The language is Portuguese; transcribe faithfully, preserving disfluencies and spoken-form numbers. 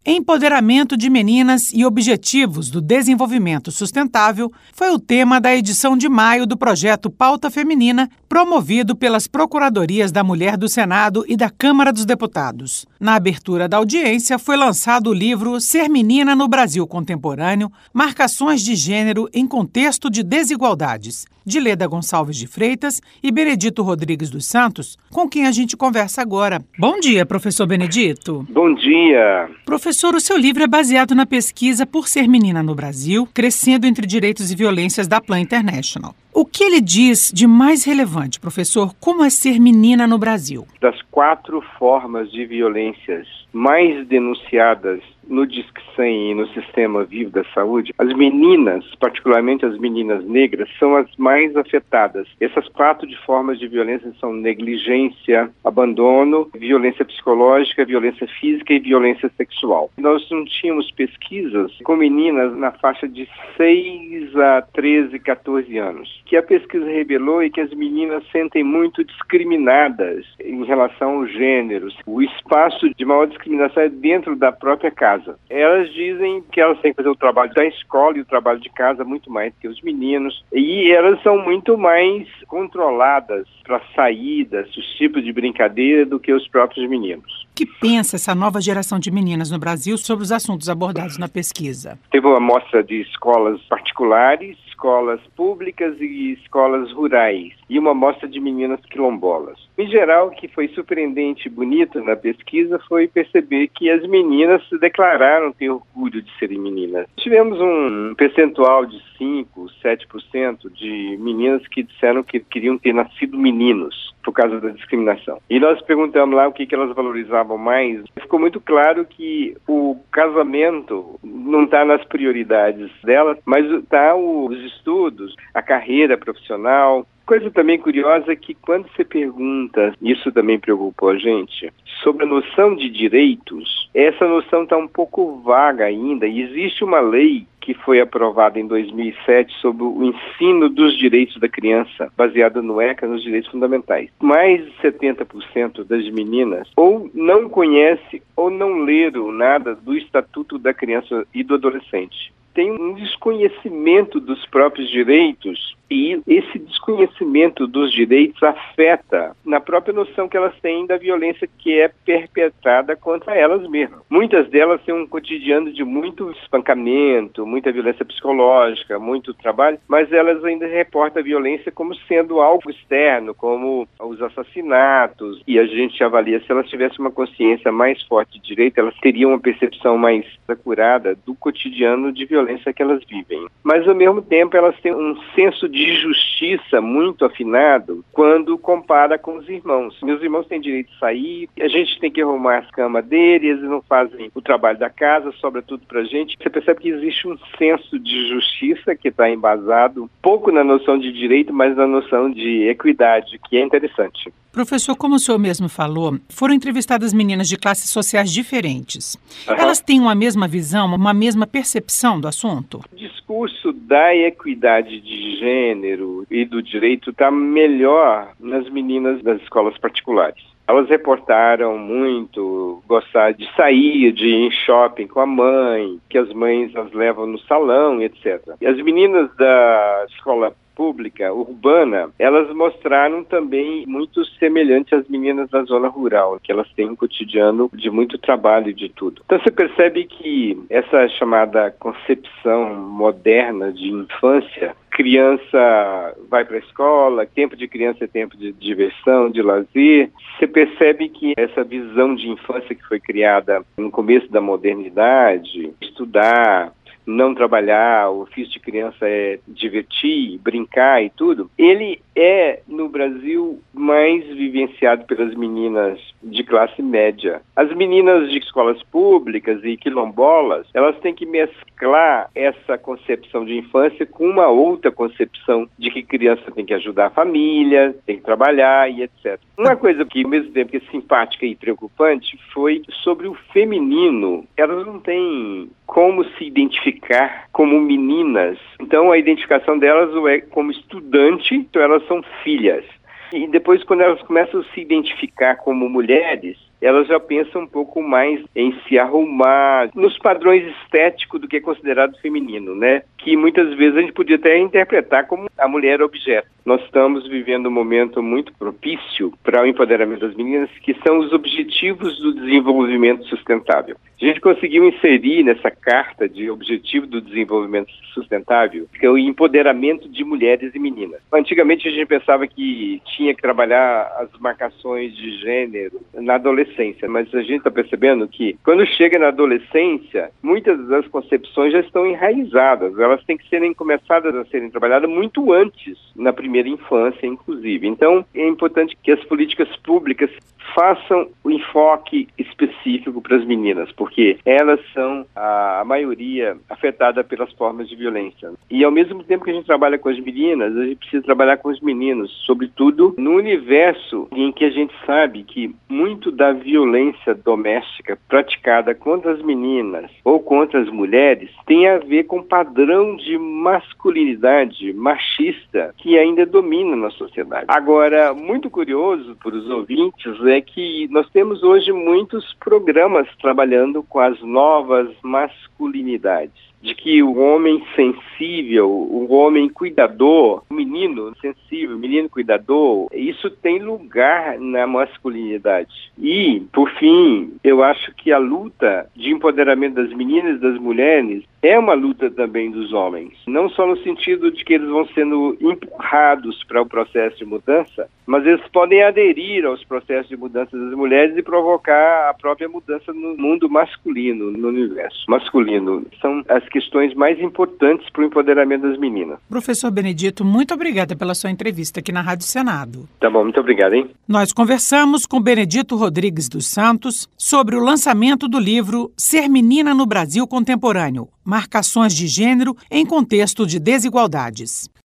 Empoderamento de meninas e objetivos do desenvolvimento sustentável foi o tema da edição de maio do projeto Pauta Feminina, promovido pelas Procuradorias da Mulher do Senado e da Câmara dos Deputados. Na abertura da audiência, foi lançado o livro Ser Menina no Brasil Contemporâneo, Marcações de Gênero em Contexto de Desigualdades, de Leda Gonçalves de Freitas e Benedito Rodrigues dos Santos, com quem a gente conversa agora. Bom dia, professor Benedito. Bom dia. Professor, o seu livro é baseado na pesquisa Por Ser Menina no Brasil, Crescendo entre Direitos e Violências da Plan International. O que ele diz de mais relevante, professor? Como é ser menina no Brasil? Das quatro formas de violências mais denunciadas no Disque cem e no Sistema Vivo da Saúde, as meninas, particularmente as meninas negras, são as mais afetadas. Essas quatro de formas de violência são negligência, abandono, violência psicológica, violência física e violência sexual. Nós não tínhamos pesquisas com meninas na faixa de seis a treze, quatorze anos. O que a pesquisa revelou é que as meninas sentem muito discriminadas em relação ao gênero. O espaço de maior discriminação é dentro da própria casa. Elas dizem que elas têm que fazer o trabalho da escola e o trabalho de casa muito mais que os meninos, e elas são muito mais controladas para saídas, os tipos de brincadeira do que os próprios meninos. O que pensa essa nova geração de meninas no Brasil sobre os assuntos abordados na pesquisa? Teve uma amostra de escolas particulares, escolas públicas e escolas rurais, e uma amostra de meninas quilombolas. Em geral, o que foi surpreendente e bonito na pesquisa foi perceber que as meninas se declararam ter orgulho de serem meninas. Tivemos um percentual de cinco, sete por cento de meninas que disseram que queriam ter nascido meninos por causa da discriminação. E nós perguntamos lá o que, que elas valorizavam mais. Ficou muito claro que o casamento não está nas prioridades delas, mas está os estudos, a carreira profissional. Coisa também curiosa é que quando você pergunta, isso também preocupou a gente, sobre a noção de direitos, essa noção está um pouco vaga ainda. E existe uma lei que foi aprovada em dois mil e sete sobre o ensino dos direitos da criança, baseada no ECA, nos direitos fundamentais. Mais de setenta por cento das meninas ou não conhecem ou não leram nada do Estatuto da Criança e do Adolescente. Tem um desconhecimento dos próprios direitos, e esse desconhecimento dos direitos afeta na própria noção que elas têm da violência que é perpetrada contra elas mesmas. Muitas delas têm um cotidiano de muito espancamento, muita violência psicológica, muito trabalho, mas elas ainda reportam a violência como sendo algo externo, como os assassinatos, e a gente avalia se elas tivessem uma consciência mais forte de direito, elas teriam uma percepção mais acurada do cotidiano de violência que elas vivem. Mas, ao mesmo tempo, elas têm um senso de justiça muito afinado quando compara com os irmãos. Meus irmãos têm direito de sair, a gente tem que arrumar as camas deles, eles não fazem o trabalho da casa, sobra tudo pra gente. Você percebe que existe um senso de justiça que está embasado pouco na noção de direito, mas na noção de equidade, que é interessante. Professor, como o senhor mesmo falou, foram entrevistadas meninas de classes sociais diferentes. Uhum. Elas têm uma mesma visão, uma mesma percepção do assunto? O discurso da equidade de gênero e do direito está melhor nas meninas das escolas particulares. Elas reportaram muito gostar de sair, de ir em shopping com a mãe, que as mães as levam no salão, etcétera. E as meninas da escola pública, urbana, elas mostraram também muito semelhante às meninas da zona rural, que elas têm um cotidiano de muito trabalho e de tudo. Então você percebe que essa chamada concepção moderna de infância, criança vai para a escola, tempo de criança é tempo de diversão, de lazer. Você percebe que essa visão de infância que foi criada no começo da modernidade, estudar, não trabalhar, o ofício de criança é divertir, brincar e tudo, ele é, no Brasil, mais vivenciado pelas meninas de classe média. As meninas de escolas públicas e quilombolas, elas têm que mesclar essa concepção de infância com uma outra concepção de que criança tem que ajudar a família, tem que trabalhar e etcétera. Uma coisa que, ao mesmo tempo, que é simpática e preocupante foi sobre o feminino. Elas não têm como se identificar como meninas. Então, a identificação delas é como estudante, então elas são filhas. E depois, quando elas começam a se identificar como mulheres, elas já pensam um pouco mais em se arrumar, nos padrões estéticos do que é considerado feminino, né? Que muitas vezes a gente podia até interpretar como a mulher objeto. Nós estamos vivendo um momento muito propício para o empoderamento das meninas, que são os objetivos do desenvolvimento sustentável. A gente conseguiu inserir nessa carta de objetivo do desenvolvimento sustentável que é o empoderamento de mulheres e meninas. Antigamente a gente pensava que tinha que trabalhar as marcações de gênero na adolescência, mas a gente está percebendo que quando chega na adolescência, muitas das concepções já estão enraizadas, elas têm que serem começadas a serem trabalhadas muito antes, na primeira infância, inclusive. Então, é importante que as políticas públicas façam o enfoque específico para as meninas, porque elas são a, a maioria afetada pelas formas de violência. E ao mesmo tempo que a gente trabalha com as meninas, a gente precisa trabalhar com os meninos, sobretudo no universo em que a gente sabe que muito da violência doméstica praticada contra as meninas ou contra as mulheres tem a ver com padrão de masculinidade machista que ainda domina na sociedade. Agora, muito curioso para os ouvintes é que nós temos hoje muitos programas trabalhando com as novas masculinidades, de que o homem sensível, o homem cuidador, o menino sensível, o menino cuidador, isso tem lugar na masculinidade. E, por fim, eu acho que a luta de empoderamento das meninas e das mulheres é uma luta também dos homens, não só no sentido de que eles vão sendo empurrados para o processo de mudança, mas eles podem aderir aos processos de mudança das mulheres e provocar a própria mudança no mundo masculino, no universo masculino. São as questões mais importantes para o empoderamento das meninas. Professor Benedito, muito obrigada pela sua entrevista aqui na Rádio Senado. Tá bom, muito obrigado, hein? Nós conversamos com Benedito Rodrigues dos Santos sobre o lançamento do livro Ser Menina no Brasil Contemporâneo, Marcações de Gênero em Contexto de Desigualdades.